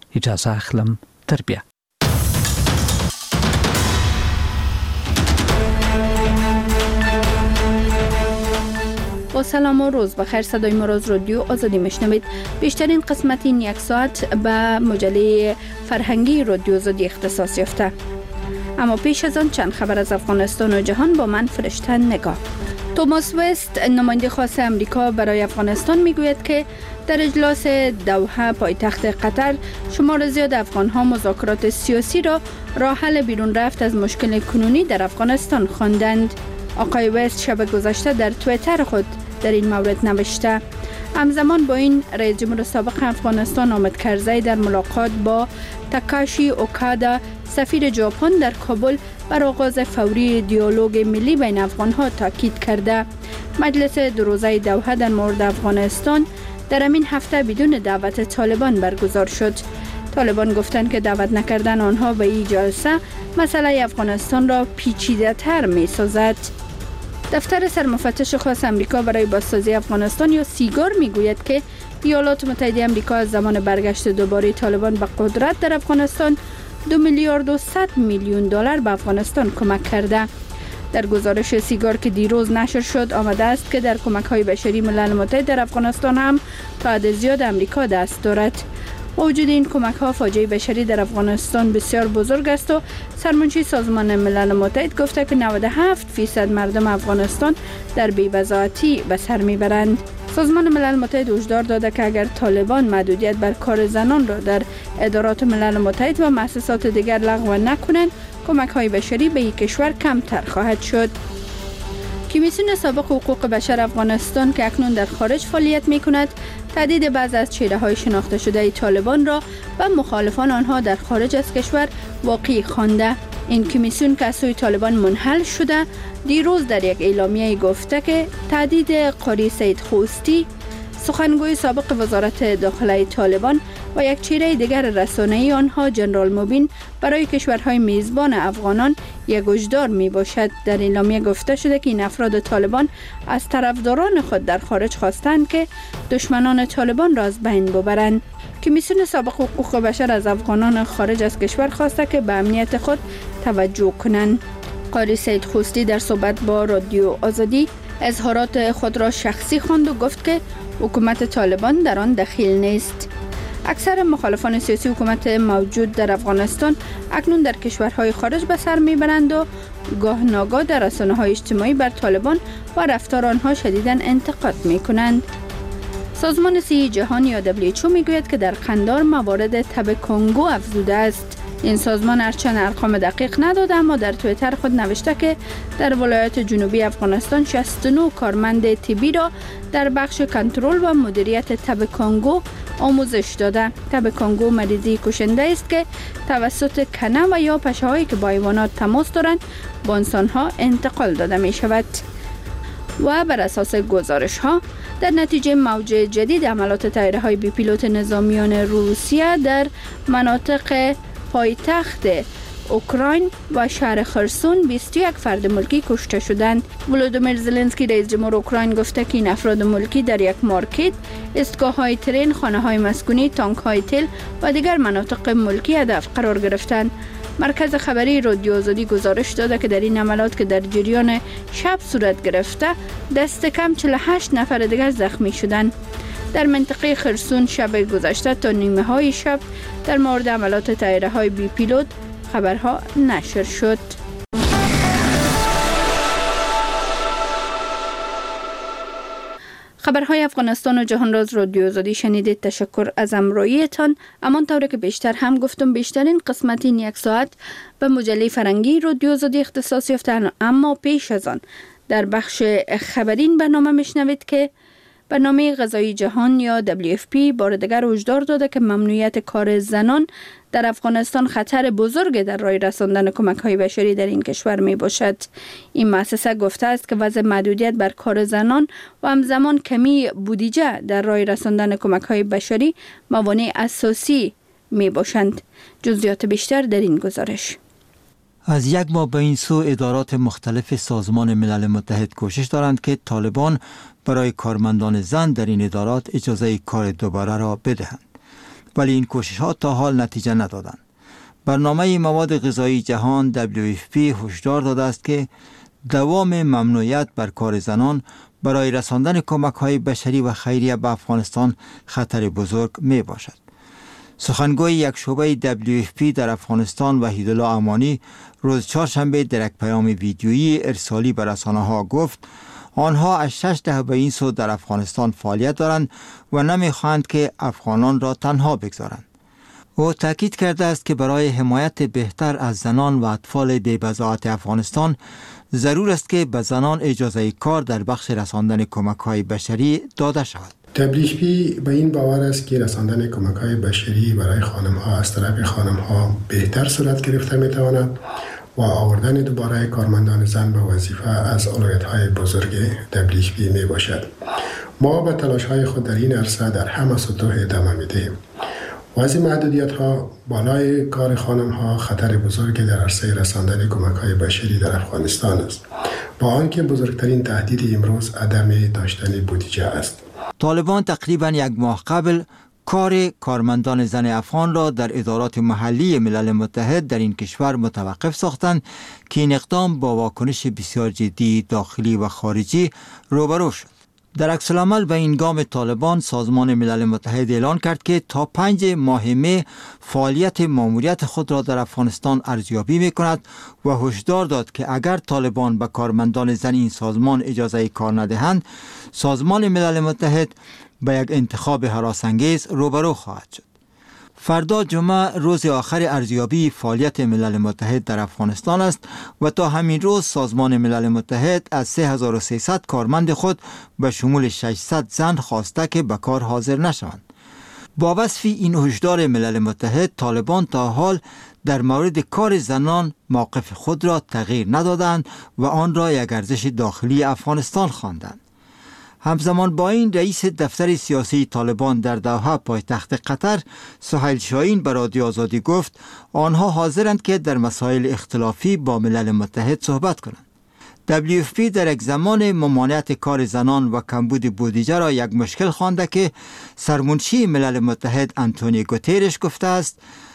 اجازه اخلم تربیه. با سلام و روز بخیر. صدای ما از رادیو آزادی میشنوید. بیشترین قسمت این یک ساعت به مجله فرهنگی رادیو آزادی اختصاص یافته. اما پیش از آن چند خبر از افغانستان و جهان با من فرشته نگاه. توماس وست نماینده خاص امریکا برای افغانستان میگوید که در اجلاس دوحه پایتخت قطر شمار زیاد افغان‌ها مذاکرات سیاسی را راه حل بیرون رفت از مشکل کنونی در افغانستان خواندند. آقای وست شب گذشته در توییتر خود در این مورد نوشته. همزمان با این رئیس جمهور سابق افغانستان حامد کرزی در ملاقات با تاکاشی اوکادا سفیر ژاپن در کابل بر آغاز فوری دیالوگ ملی بین افغان‌ها تاکید کرده. مجلس دو روزه دوحه در مورد افغانستان در همین هفته بدون دعوت طالبان برگزار شد. طالبان گفتند که دعوت نکردن آنها به این جلسه مسئله افغانستان را پیچیده‌تر می‌سازد. دفتر سرمفتش خاص امریکا برای بازسازی افغانستان یا سیگار میگوید که ایالات متحده امریکا از زمان برگشت دوباره طالبان به قدرت در افغانستان 2 میلیارد و 100 میلیون دلار به افغانستان کمک کرده. در گزارش سیگار که دیروز نشر شد آمده است که در کمک‌های بشری ملل متحد در افغانستان هم تا حد زیاد امریکا دست دارد. وجود این کمک‌ها فاجعه بشری در افغانستان بسیار بزرگ است و سرمنشی سازمان ملل متحد گفته که 97% مردم افغانستان در بی‌وضاحتی به سر میبرند. سازمان ملل متحد هشدار داده که اگر طالبان محدودیت بر کار زنان را در ادارات ملل متحد و مؤسسات دیگر لغو نکنند، کمک‌های بشری به این کشور کمتر خواهد شد. کمیسیون سابق حقوق بشر افغانستان که اکنون در خارج فعالیت می‌کند، تهدید بعضی از چهره‌های شناخته شده طالبان را و مخالفان آنها در خارج از کشور واقعی خوانده. این کمیسیون که از سوی طالبان منحل شده، دیروز در یک اعلامیه گفته که تهدید قاری سید خوستی، سخنگوی سابق وزارت داخله طالبان و یک چهره دیگر رسانه‌ای آنها جنرال مبین برای کشورهای میزبان افغانان یک هشدار می باشد. در اعلامیه گفته شده که این افراد طالبان از طرفداران خود در خارج خواستند که دشمنان طالبان را از بین ببرند. کمیسیون سابق حقوق بشر از افغانان خارج از کشور خواسته که به امنیت خود توجه کنند. قاری سید خوستی در صحبت با رادیو آزادی اظهارات خود را شخصی خواند و گفت که حکومت طالبان در آن دخیل نیست. اکثر مخالفان سیاسی حکومت موجود در افغانستان اکنون در کشورهای خارج به سر میبرند و گاه ناگاه در رسانه‌های اجتماعی بر طالبان و رفتار آنها شدیداً انتقاد میکنند. سازمان صحی جهانی یا WHO میگوید که در قندار موارد تب کنگو افزوده است. این سازمان هرچند ارقام دقیق نداده اما در توییتر خود نوشته که در ولایات جنوبی افغانستان 69 کارمند طبی را در بخش کنترل و مدیریت تب کنگو آموزش داده. تب کنگو مریضی کشنده است که توسط کنه و یا پشه‌هایی که با حیوانات تماس دارند با انسان‌ها انتقال داده می شود. و بر اساس گزارش‌ها در نتیجه موج جدید حملات طیاره‌های بی پیلوت نظامیان روسیه در مناطق پایتخت اوکراین و شهر خرسون 21 فرد ملکی کشته شدند. ولودیمیر زلنسکی رئیس جمهور اوکراین گفته که این افراد ملکی در یک مارکت، ایستگاه‌های ترین، خانه‌های مسکونی، تانک‌های تل و دیگر مناطق ملکی هدف قرار گرفتند. مرکز خبری رادیو آزادی گزارش داده که در این حملات که در جریان شب صورت گرفته، دست کم 48 نفر دیگر زخمی شدند. در منطقه خرسون شب گذشته تا نیمه های شب در مورد حملات طیاره‌های بی پیلوت خبرها نشر شد. خبرهای افغانستان و جهان را از رادیو آزادی شنیدید. تشکر از همراهیتان. همانطور که بیشتر هم گفتم بیشترین قسمت این یک ساعت به مجله فرهنگی رادیو آزادی اختصاص یافته، اما پیش از آن در بخش خبرین برنامه میشنوید که برنامه غذایی جهان یا WFP بار دیگر هشدار داده که ممنوعیت کار زنان در افغانستان خطر بزرگ در راه رساندن کمک‌های بشری در این کشور می باشد. این مؤسسه گفته است که وضع محدودیت بر کار زنان و همزمان کمی بودجه در راه رساندن کمک‌های بشری موانع اساسی می باشند. جزئیات بیشتر در این گزارش. از یک ماه به این سو ادارات مختلف سازمان ملل متحد کوشش دارند که طالبان برای کارمندان زن در این ادارات اجازه کار دوباره را بدهند. ولی این کوشش ها تا حال نتیجه ندادند. برنامه مواد غذایی جهان WFP هشدار داده است که دوام ممنوعیت بر کار زنان برای رساندن کمک‌های بشری و خیریه به افغانستان خطر بزرگ می باشد. سخنگوی یک شعبه WFP در افغانستان وحیدالله امانی روز چهارشنبه در یک پیام ویدیویی ارسالی به رسانه‌ها گفت آنها از 6 دهه به این سو در افغانستان فعالیت دارند و نمی‌خواهند که افغانان را تنها بگذارند. او تاکید کرده است که برای حمایت بهتر از زنان و اطفال بی‌بضاعت افغانستان ضرور است که به زنان اجازه کار در بخش رساندن کمک‌های بشری داده شود. WFP به این باور است که رساندن کمک‌های بشری برای خانم‌ها از طرف خانم‌ها بهتر صورت گرفته می‌تواند و آوردن دوباره کارمندان زن به وظیفه از اولویت‌های بزرگ WFP می‌باشد. ما به تلاش‌های خود در این عرصه در همه سطوح ادامه می‌دهیم. وضع محدودیت‌ها بالای کار خانم‌ها خطر بزرگی در عرصه رساندن کمک‌های بشری در افغانستان است. با آنکه بزرگترین تهدید امروز عدم داشتن بودجه است. طالبان تقریباً یک ماه قبل کار کارمندان زن افغان را در ادارات محلی ملل متحد در این کشور متوقف ساختند که این اقدام با واکنش بسیار جدی داخلی و خارجی روبرو شد. در عکس العمل به این گام طالبان سازمان ملل متحد اعلان کرد که تا 5 ماه می فعالیت ماموریت خود را در افغانستان ارزیابی می کند و هشدار داد که اگر طالبان به کارمندان زن این سازمان اجازه کار ندهند سازمان ملل متحد به یک انتخاب هراسانگیز روبرو خواهد شد. فردا جمعه روز آخر ارزیابی فعالیت ملل متحد در افغانستان است و تا همین روز سازمان ملل متحد از 3300 کارمند خود به شمول 600 زن خواسته که به کار حاضر نشوند. با وصف این هشدار ملل متحد طالبان تا حال در مورد کار زنان موقف خود را تغییر ندادند و آن را یک ارزش داخلی افغانستان خواندند. همزمان با این رئیس دفتر سیاسی طالبان در دوحه پایتخت قطر سهیل شاهین به رادیو آزادی گفت آنها حاضرند که در مسائل اختلافی با ملل متحد صحبت کنند. WFP در یک زمان ممانعت کار زنان و کمبود بودجه را یک مشکل خوانده که سرمنشی ملل متحد آنتونیو گوترش گفته است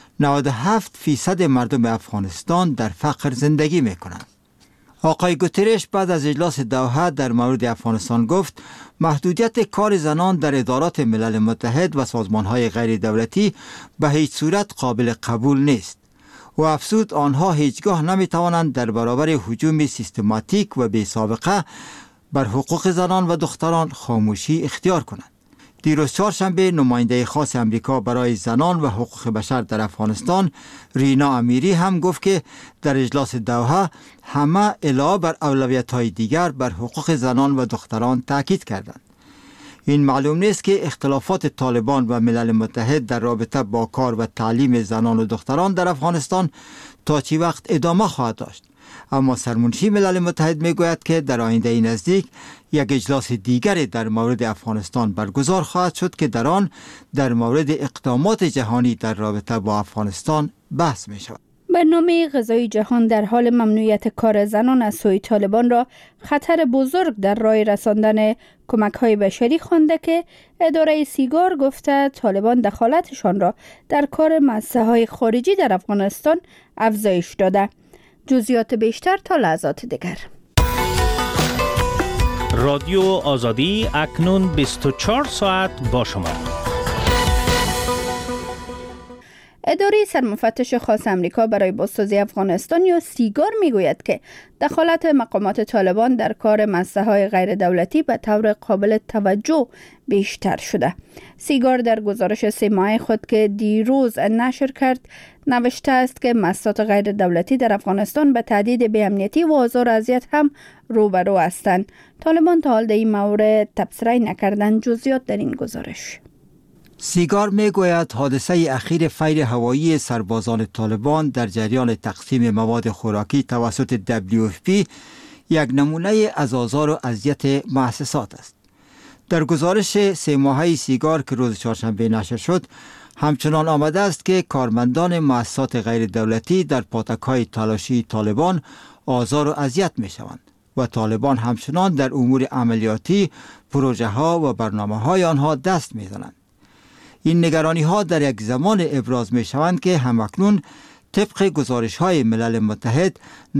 97% مردم افغانستان در فقر زندگی می کنند. آقای گوترش بعد از اجلاس دوحه در مورد افغانستان گفت محدودیت کار زنان در ادارات ملل متحد و سازمان‌های غیر دولتی به هیچ صورت قابل قبول نیست و افزود آنها هیچگاه نمی‌توانند در برابر هجوم سیستماتیک و بی سابقه بر حقوق زنان و دختران خاموشی اختیار کنند. دیروز چهارشنبه نماینده خاص امریکا برای زنان و حقوق بشر در افغانستان رینا امیری هم گفت که در اجلاس دوحه همه علاوه بر اولویت‌های دیگر بر حقوق زنان و دختران تاکید کردند. این معلوم نیست که اختلافات طالبان و ملل متحد در رابطه با کار و تعلیم زنان و دختران در افغانستان تا چی وقت ادامه خواهد داشت. اما سرمنشی ملل متحد میگوید که در آینده نزدیک یک اجلاس دیگری در مورد افغانستان برگزار خواهد شد که در آن در مورد اقدامات جهانی در رابطه با افغانستان بحث می شود. برنامه غذایی جهان در حال ممنوعیت کار زنان از سوی طالبان را خطر بزرگ در راه رساندن کمک‌های بشری خوانده که اداره سیگار گفته طالبان دخالتشان را در کار مؤسسه‌های خارجی در افغانستان افزایش داده. جزئیات بیشتر تا لحظات دیگر. رادیو آزادی اکنون 24 ساعت با شما. اداره سرمفتش خاص امریکا برای بازسازی افغانستان یا سیگار میگوید که دخالت مقامات طالبان در کار مؤسسه‌های غیر دولتی به طور قابل توجه بیشتر شده. سیگار در گزارش 3 ماهه خود که دیروز نشر کرد نوشته است که مؤسسات غیر دولتی در افغانستان به تهدید بی‌امنیتی و آزار و اذیت هم روبرو هستند. طالبان تا حال در این مورد تبصره نکردند. جزئیات در این گزارش. سیگار میگوید حادثه اخیر فیر هوایی سربازان طالبان در جریان تقسیم مواد خوراکی توسط WFP یک نمونه از آزار و اذیت مؤسسات است. در گزارش 3 ماهه سیگار که روز چهارشنبه نشر شد همچنان آمده است که کارمندان مؤسسات غیر دولتی در پاتک‌های تلاشی طالبان آزار و اذیت می‌شوند و طالبان همچنان در امور عملیاتی، پروژه‌ها و برنامه‌های آنها دست می‌زنند. این نگرانی ها در یک زمان ابراز می شوند که همکنون طبق گزارش های ملل متحد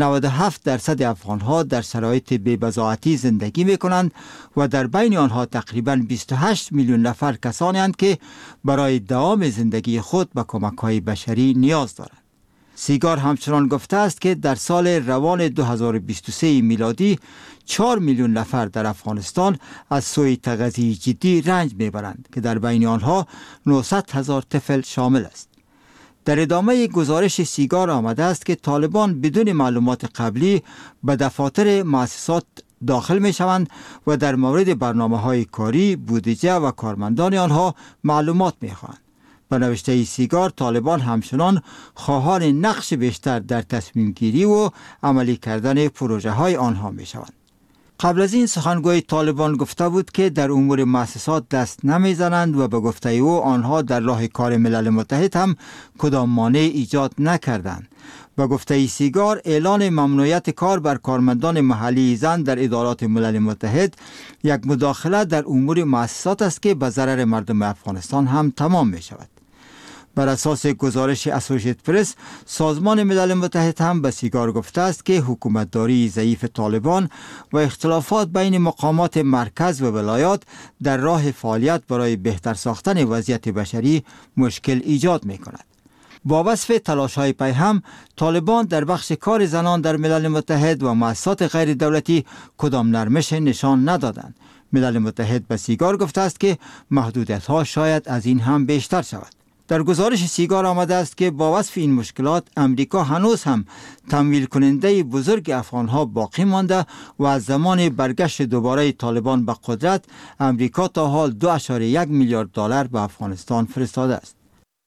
97% افغان ها در شرایط بی‌بضاعتی زندگی می کنند و در بین آنها تقریباً 28 میلیون نفر کسانی هستند که برای دوام زندگی خود به کمک های بشری نیاز دارند. سیگار همچنان گفته است که در سال روان 2023 میلادی 4 میلیون نفر در افغانستان از سوء تغذیه جدی رنج میبرند که در بین آنها 900,000 طفل شامل است. در ادامه گزارش سیگار آمده است که طالبان بدون معلومات قبلی به دفاتر مؤسسات داخل می شوند و در مورد برنامه‌های کاری، بودجه و کارمندان آنها معلومات می خواهند. به نوشته سیگار، طالبان همچنان خواهان نقش بیشتر در تصمیم گیری و عملی کردن پروژه های آنها می شوند. قبل از این سخنگوی طالبان گفته بود که در امور مؤسسات دست نمی زنند و به گفته او آنها در راه کار ملل متحد هم کدام مانع ایجاد نکردند. به گفته سیگار، اعلان ممنوعیت کار بر کارمندان محلی زن در ادارات ملل متحد یک مداخله در امور مؤسسات است که به ضرر مردم افغانستان هم تمام می شود. بر اساس گزارش اسوشییت پرس، سازمان ملل متحد هم به سیگار گفته است که حکومتداری ضعیف طالبان و اختلافات بین مقامات مرکز و ولایات در راه فعالیت برای بهتر ساختن وضعیت بشری مشکل ایجاد می کند. با وصف تلاش‌های پی هم، طالبان در بخش کار زنان در ملل متحد و مؤسسات غیر دولتی کدام نرمش نشان ندادند. ملل متحد به سیگار گفته است که محدودیت‌ها شاید از این هم بیشتر شود. در گزارش سیگار آمده است که با وصف این مشکلات، امریکا هنوز هم تمویل کننده بزرگ افغانها باقی مانده و از زمان برگشت دوباره طالبان به قدرت، امریکا تا حال 2.1 میلیارد دلار به افغانستان فرستاده است.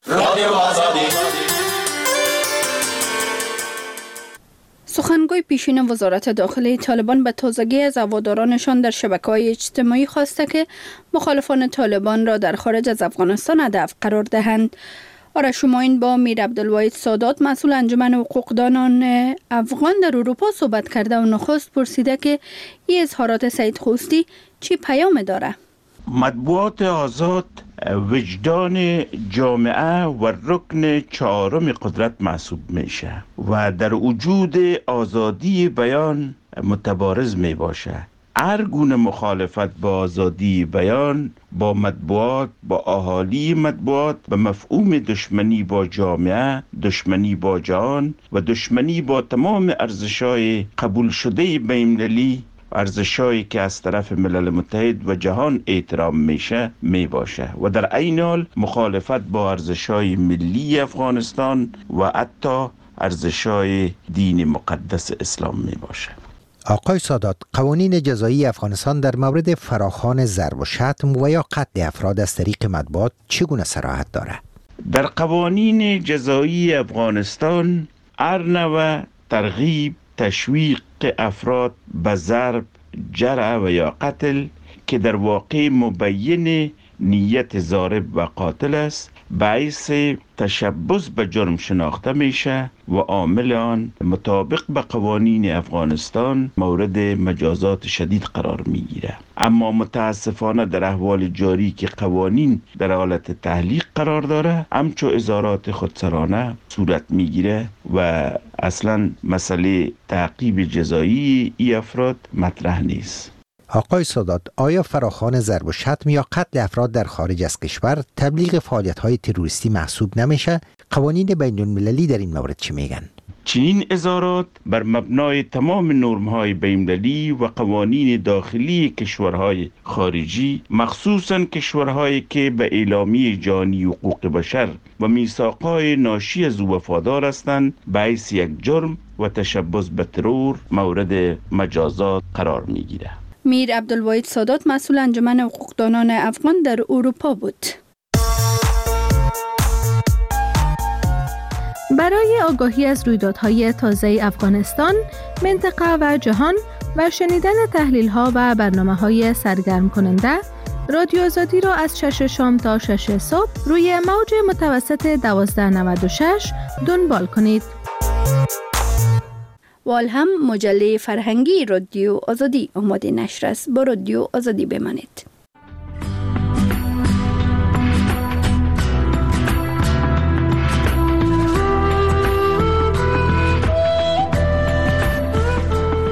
سخنگوی پیشین وزارت داخلی طالبان به تازگی از هوادارانشان در شبکه‌های اجتماعی خواسته که مخالفان طالبان را در خارج از افغانستان هدف قرار دهند. آرش شماین با میر عبدالواحد سادات، مسئول انجمن حقوقدانان افغان در اروپا صحبت کرده و نخست پرسیده که این اظهارات سید خوستی چی پیام داره؟ مطبوعات آزاد وجدان جامعه و رکن چهارم قدرت محسوب میشه و در وجود آزادی بیان متبارز می باشه. هر گونه مخالفت با آزادی بیان، با مطبوعات، با اهالی مطبوعات، به مفهوم دشمنی با جامعه، دشمنی با جهان و دشمنی با تمام ارزش‌های قبول شده بین‌المللی، ارزش‌هایی که از طرف ملل متحد و جهان احترام میشه می باشه و در عین حال مخالفت با ارزش‌های ملی افغانستان و حتی ارزش‌های دین مقدس اسلام می باشه. آقای سادات، قوانین جزایی افغانستان در مورد فراخوان ضرب و شتم و یا قتل افراد از طریق مطبوعات چگونه صراحت داره؟ در قوانین جزایی افغانستان هر نوع ترغیب، تشویق افراد به ضرب، جرح و یا قتل که در واقع مبین نیت ضارب و قاتل است، باعث تشبث به جرم شناخته میشه و عامل آن مطابق به قوانین افغانستان مورد مجازات شدید قرار میگیره. اما متاسفانه در احوال جاری که قوانین در حالت تعلیق قرار داره، همچو اظهارات خودسرانه صورت میگیره و اصلا مسئله تعقیب جزایی ای افراد مطرح نیست. آقای سادات، آیا فراخوان ضرب و شتم یا قتل افراد در خارج از کشور تبلیغ فعالیت‌های تروریستی محسوب نمیشه؟ قوانین بین‌المللی در این مورد چی میگن؟ چنین اظهارات بر مبنای تمام نرم‌های بین‌المللی و قوانین داخلی کشورهای خارجی، مخصوصاً کشورهایی که به اعلامیه جهانی حقوق بشر و میثاق‌های ناشی از او وفادار هستند، باعث یک جرم و تشبث به ترور مورد مجازات قرار میگیره. میر عبدالواحد سادات، مسئول انجمن حقوقدانان افغان در اروپا بود. برای آگاهی از رویدادهای تازه افغانستان، منطقه و جهان و شنیدن تحلیل‌ها و برنامه‌های سرگرم کننده، رادیو آزادی را از 6 شام تا 6 صبح روی موج متوسط 1296 دنبال کنید. وال هم مجله فرهنگی رادیو آزادی آماده نشر است. با رادیو آزادی بمانید.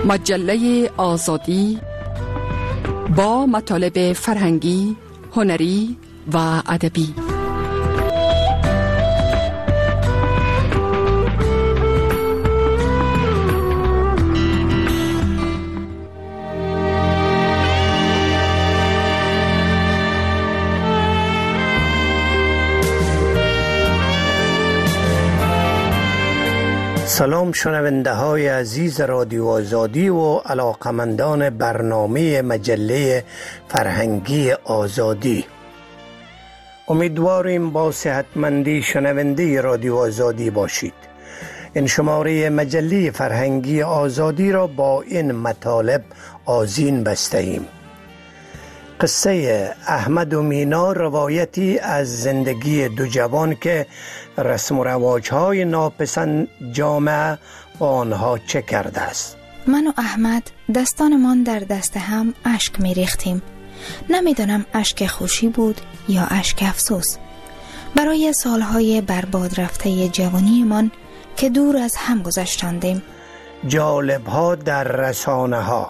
مجله آزادی با مطالب فرهنگی، هنری و ادبی. سلام شنونده های عزیز رادیو آزادی و علاقمندان برنامه مجله فرهنگی آزادی. امیدواریم با صحتمندی شنونده رادیو آزادی باشید. این شماره مجله فرهنگی آزادی را با این مطالب آذین بسته ایم. قصه احمد و مینا روایتی از زندگی دو جوان که رسم و رواج‌های ناپسند جامعه با آنها چه کرده است. من و احمد دستانمان در دست هم اشک می ریختیم. نمیدانم اشک خوشی بود یا اشک افسوس برای سالهای برباد رفته جوانیمان که دور از هم گذشتاندیم. جالب‌ها در رسانه ها.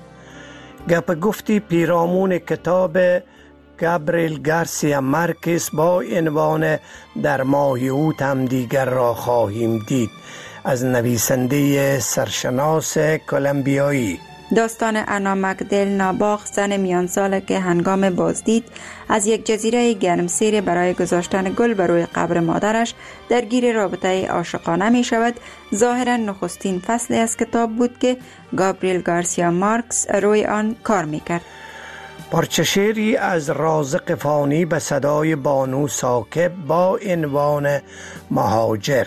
گپ گفتی پیرامون کتاب گابریل گارسیا مارکز با عنوان در ماه اوت هم دیگر را خواهیم دید از نویسنده سرشناس کلمبیایی. داستان انا مکدل ناباغ، زن میان ساله که هنگام بازدید از یک جزیره گرمسیر برای گذاشتن گل بر روی قبر مادرش درگیر رابطه عاشقانه می شود، ظاهرا نخستین فصلی از کتاب بود که گابریل گارسیا مارکز روی آن کار می کرد. پارچه شعری از رازق فانی به صدای بانو ساکب با عنوان مهاجر.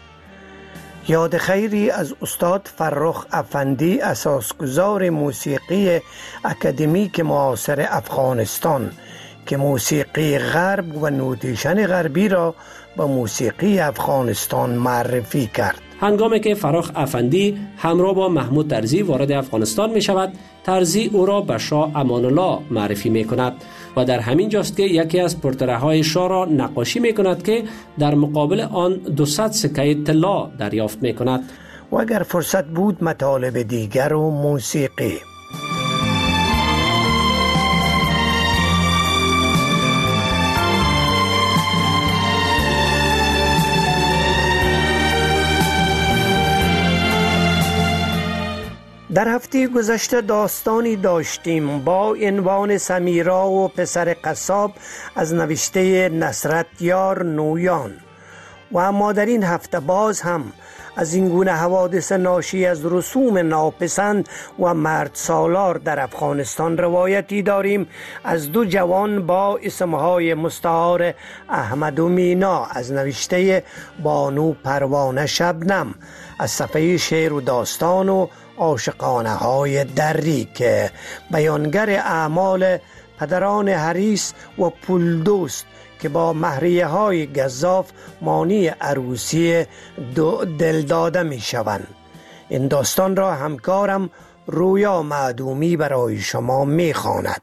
یاد خیری از استاد فرخ افندی، اساسگزار موسیقی اکادمیک معاصر افغانستان که موسیقی غرب و نوتیشن غربی را به موسیقی افغانستان معرفی کرد. هنگامی که فرخ افندی همراه با محمود ترزی وارد افغانستان می شود، ترزی او را به شاه امان الله معرفی می کند و در همین جاست که یکی از پرتره های شاه را نقاشی می کند که در مقابل آن 200 سکه طلا دریافت می کند. و اگر فرصت بود مطالب دیگر و موسیقی. در هفته گذشته داستانی داشتیم با عنوان سمیرا و پسر قصاب از نوشته نصرت یار نویان و اما در این هفته باز هم از این گونه حوادث ناشی از رسوم ناپسند و مرد سالار در افغانستان روایتی داریم از دو جوان با اسمهای مستعار احمد و مینا از نوشته بانو پروانه شبنم از صفحه شعر و داستان و عاشقانه های دری که بیانگر اعمال پدران حریص و پولدوست که با مهریه های گزاف مانی عروسی دل داده می شوند. این داستان را همکارم رویا معدومی برای شما می خواند.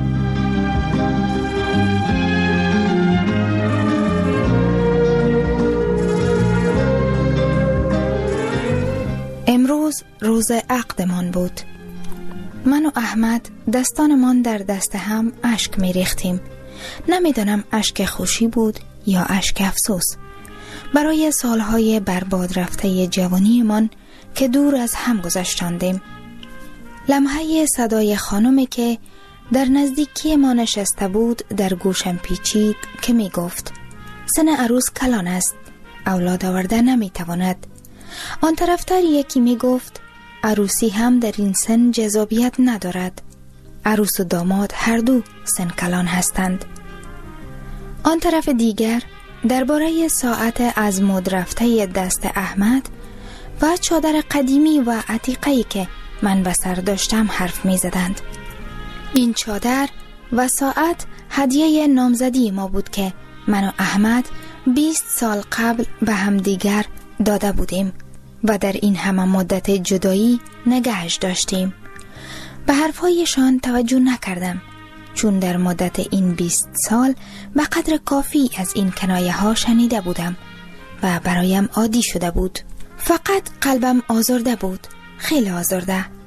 امروز روز عقدمان بود. من و احمد دستانمان در دست هم اشک می ریختیم. نمیدانم اشک خوشی بود یا اشک افسوس برای سالهای برباد رفته جوانیمان که دور از هم گذشتاندیم. لمحه صدای خانمی که در نزدیکی ما نشسته بود در گوشم پیچید که می گفت سن عروس کلان است، اولاد آورده نمی تواند. آن طرفتر یکی می گفت عروسی هم در این سن جذابیت ندارد، عروس و داماد هر دو سن کلان هستند. آن طرف دیگر درباره ساعت از مد رفته دست احمد و چادر قدیمی و عتیقه‌ای که من به سر داشتم حرف می زدند. این چادر و ساعت هدیه نامزدی ما بود که من و احمد 20 سال قبل به هم دیگر داده بودیم و در این همه مدت جدایی نگهش داشتیم. به حرفهایشان توجه نکردم چون در مدت این 20 سال به قدر کافی از این کنایه ها شنیده بودم و برایم عادی شده بود. فقط قلبم آزرده بود، خیلی آزرده.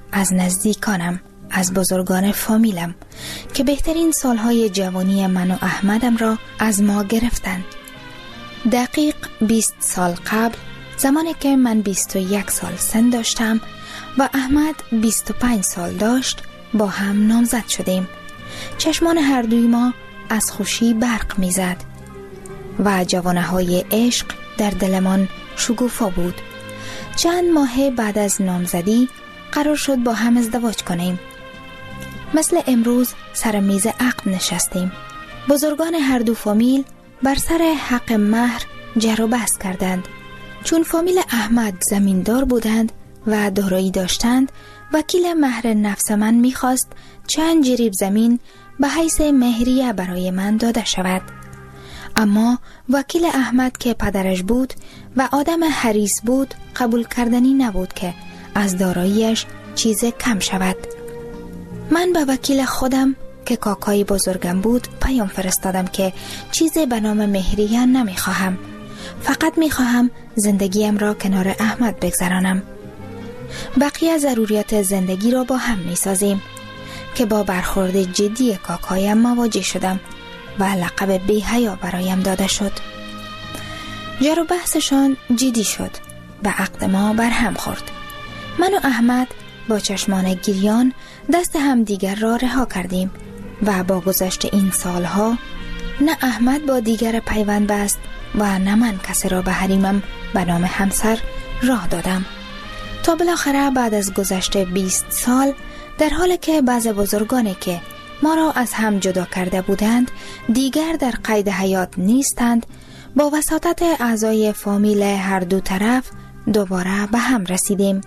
از نزدیکانم، از بزرگان فامیلم که بهترین سالهای جوانی من و احمدم را از ما گرفتند. دقیق 20 سال قبل، زمانی که من 21 سال سن داشتم و احمد 25 سال داشت، با هم نامزد شدیم. چشمان هر دوی ما از خوشی برق میزد و جوانه‌های عشق در دلمان شگوفا بود. چند ماه بعد از نامزدی قرار شد با هم ازدواج کنیم. مثل امروز سر میز عقد نشستیم. بزرگان هر دو فامیل بر سر حق مهر جر و بحث کردند. چون فامیل احمد زمیندار بودند و دارایی داشتند، وکیل مهر نفس من میخواست چند جریب زمین به حیث مهریه برای من داده شود. اما وکیل احمد که پدرش بود و آدم حریص بود، قبول کردنی نبود که از داراییش چیز کم شود. من به وکیل خودم که کاکای بزرگم بود پیام فرستادم که چیزی به نام مهریه نمیخواهم، فقط میخواهم زندگیم را کنار احمد بگذرانم. بقیه ضروریات زندگی را با هم میسازیم که با برخورد جدی کاکایم مواجه شدم و لقب بی‌حیا برایم داده شد. جر و بحثشان جدی شد و عقد ما بر هم خورد. من و احمد با چشمان گریان دست هم دیگر را رها کردیم و با گذشت این سالها نه احمد با دیگر پیوند بست و نه من کسی را به حریمم به نام همسر راه دادم. تا بالاخره بعد از گذشت 20 سال، در حالی که بعض بزرگانی که ما را از هم جدا کرده بودند دیگر در قید حیات نیستند، با وساطت اعضای فامیل هر دو طرف دوباره به هم رسیدیم.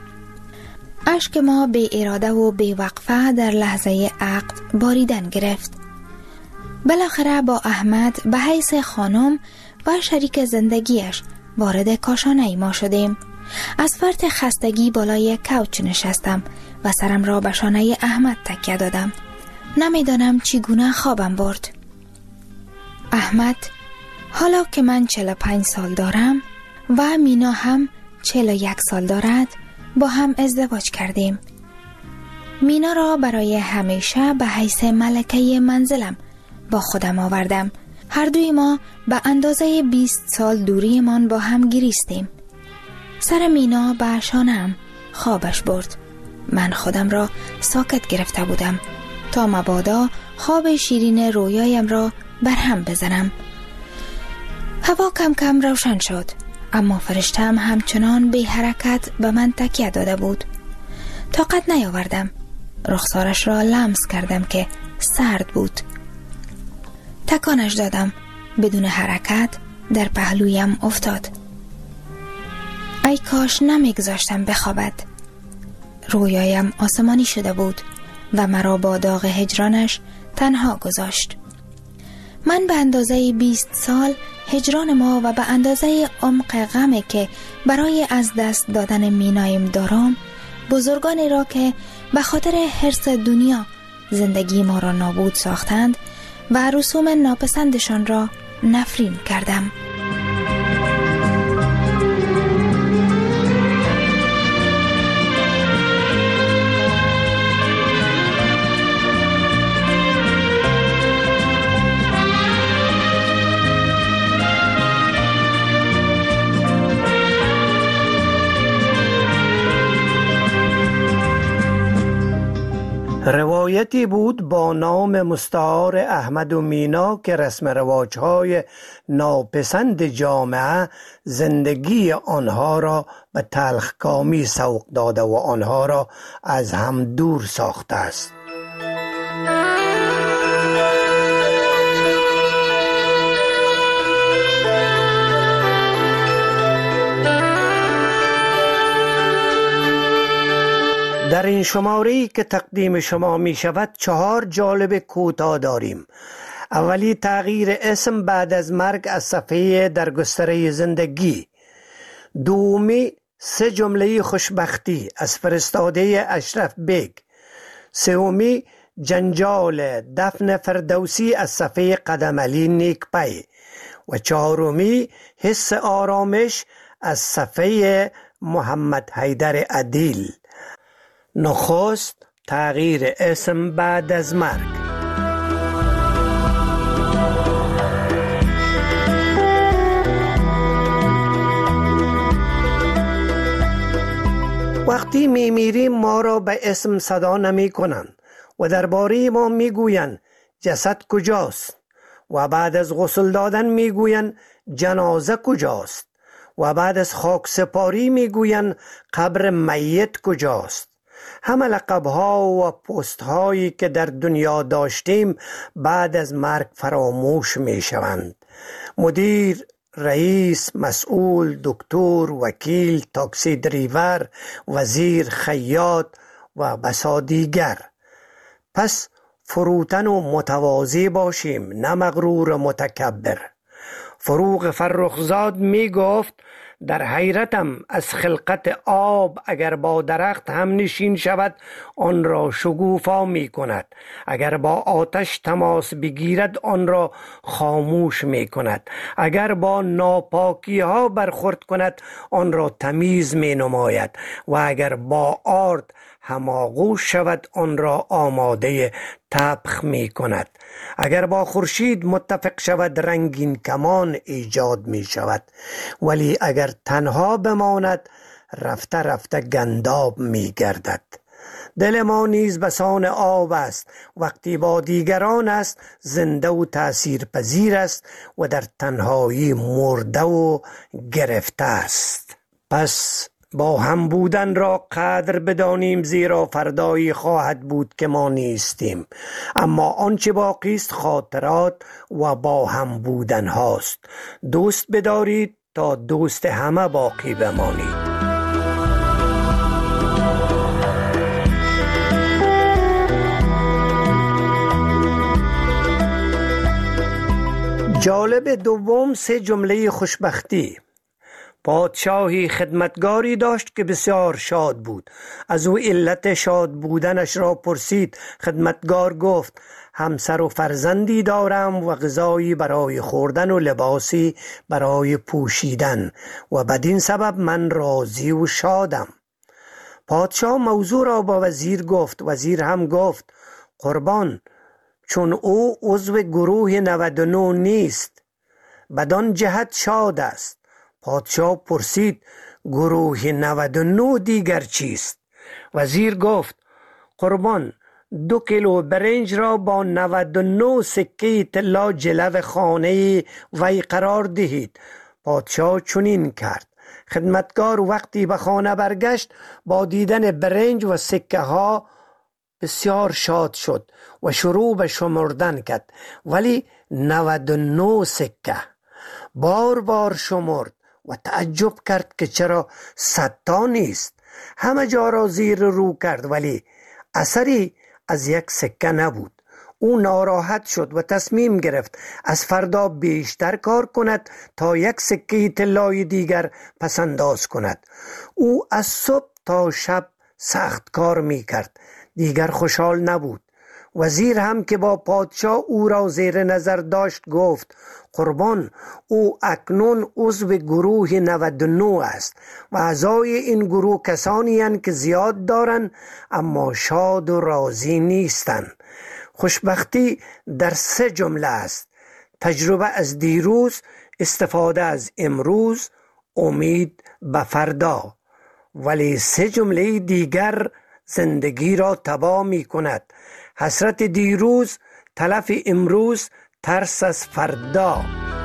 اشک ما بی اراده و بی وقفه در لحظه عقد باریدن گرفت. بالاخره با احمد به حیث خانم و شریک زندگیش وارد کاشانه ما شدیم. از فرط خستگی بالای کوچ نشستم و سرم را به شانه احمد تکیه دادم. نمیدانم چگونه خوابم برد. احمد، حالا که من 45 سال دارم و مینا هم 41 سال دارد، با هم ازدواج کردیم. مینا را برای همیشه به حیث ملکه منزلم با خودم آوردم. هر دوی ما به اندازه 20 سال دوریمان با هم گریستیم. سر مینا به شانه‌ام خوابش برد. من خودم را ساکت گرفته بودم تا مبادا خواب شیرین رویایم را برهم بزنم. هوا کم کم روشن شد، اما فرشتم همچنان بی حرکت به من تکیه داده بود. طاقت نیاوردم. رخسارش را لمس کردم که سرد بود. تکانش دادم. بدون حرکت در پهلویم افتاد. ای کاش نمیگذاشتم بخوابد. رویایم آسمانی شده بود و مرا با داغ هجرانش تنها گذاشت. من به اندازه 20 سال هجران ما و به اندازه عمق غمی که برای از دست دادن مینایم دارم، بزرگانی را که به خاطر حرص دنیا زندگی ما را نابود ساختند و رسوم ناپسندشان را نفرین کردم. روایتی بود با نام مستعار احمد و مینا که رسم رواج‌های ناپسند جامعه زندگی آنها را به تلخکامی سوق داده و آنها را از هم دور ساخته است. در این شماری که تقدیم شما می شود 4 جالب کوتاه داریم. اولی تغییر اسم بعد از مرگ از صفحه در گستره زندگی. دومی 3 جمله خوشبختی از فرستاده اشرف بیگ. سومی جنجال دفن فردوسی از صفحه قدم علی نیکپی. و چهارمی حس آرامش از صفحه محمد حیدر عدیل. نخست تغییر اسم بعد از مرگ. وقتی میمیریم ما را به اسم صدا نمی کنند و درباره ما میگویند جسد کجاست و بعد از غسل دادن میگویند جنازه کجاست و بعد از خاک سپاری میگویند قبر میت کجاست. همه لقب‌ها و پست‌هایی که در دنیا داشتیم بعد از مرگ فراموش میشوند. مدیر، رئیس، مسئول، دکتر، وکیل، تاکسی دریور، وزیر، خیاط و بسا دیگر. پس فروتن و متواضع باشیم، نه مغرور و متکبر. فروغ فرخزاد می گفت در حیرتم از خلقت آب، اگر با درخت هم نشین شود آن را شگوفا می کند، اگر با آتش تماس بگیرد آن را خاموش می کند، اگر با ناپاکی ها برخورد کند آن را تمیز می نماید و اگر با آرد هماغوش شود آن را آماده طبخ می کند. اگر با خورشید متفق شود رنگین کمان ایجاد می شود، ولی اگر تنها بماند رفته رفته گنداب می گردد. دل ما نیز بسان آب است، وقتی با دیگران است زنده و تأثیر پذیر است و در تنهایی مرده و گرفته است. پس با هم بودن را قدر بدانیم، زیرا فردایی خواهد بود که ما نیستیم، اما آنچه باقی است خاطرات و با هم بودن هاست. دوست بدارید تا دوست همه باقی بمانید. جالب دوم 3 جمله خوشبختی. پادشاهی خدمتگاری داشت که بسیار شاد بود. از او علت شاد بودنش را پرسید. خدمتگار گفت همسر و فرزندی دارم و غذایی برای خوردن و لباسی برای پوشیدن و بدین سبب من راضی و شادم. پادشاه موضوع را با وزیر گفت. وزیر هم گفت قربان، چون او عضو گروه 99 نیست بدان جهت شاد است. پادشاه پرسید گروه 99 دیگر چیست؟ وزیر گفت قربان، 2 کیلو برنج را با 99 سکه طلا جلو خانه وی قرار دهید. پادشاه چنین کرد. خدمتگار وقتی به خانه برگشت با دیدن برنج و سکه ها بسیار شاد شد و شروع به شمردن کرد، ولی 99 سکه. بار بار شمرد و تعجب کرد که چرا 100 تا نیست. همه جا را زیر رو کرد ولی اثری از یک سکه نبود. او ناراحت شد و تصمیم گرفت از فردا بیشتر کار کند تا 1 سکه طلای دیگر پسنداز کند. او از صبح تا شب سخت کار می کرد، دیگر خوشحال نبود. وزیر هم که با پادشاه او را زیر نظر داشت گفت قربان، او اکنون عضو گروه 99 است و اعضای این گروه کسانی هستند که زیاد دارند اما شاد و راضی نیستند. خوشبختی در 3 جمله است: تجربه از دیروز، استفاده از امروز، امید به فردا. ولی 3 جمله دیگر زندگی را تباه می کند: حسرت دیروز، تلف امروز، ترس از فردا.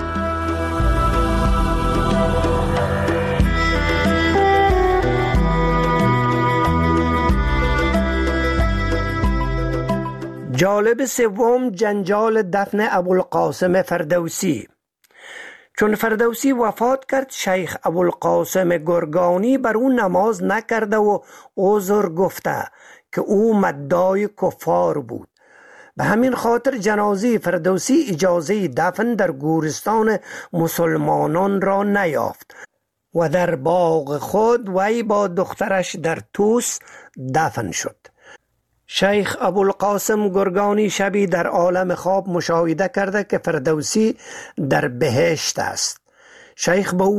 جالب سوم جنجال دفن ابوالقاسم فردوسی. چون فردوسی وفات کرد شیخ ابوالقاسم گرگانی بر او نماز نکرده و عذر گفته که او مدعای کفار بود. به همین خاطر جنازه فردوسی اجازه دفن در گورستان مسلمانان را نیافت و در باغ خود وی با دخترش در توس دفن شد. شیخ ابوالقاسم گرگانی شبی در عالم خواب مشاهده کرده که فردوسی در بهشت است. شیخ به او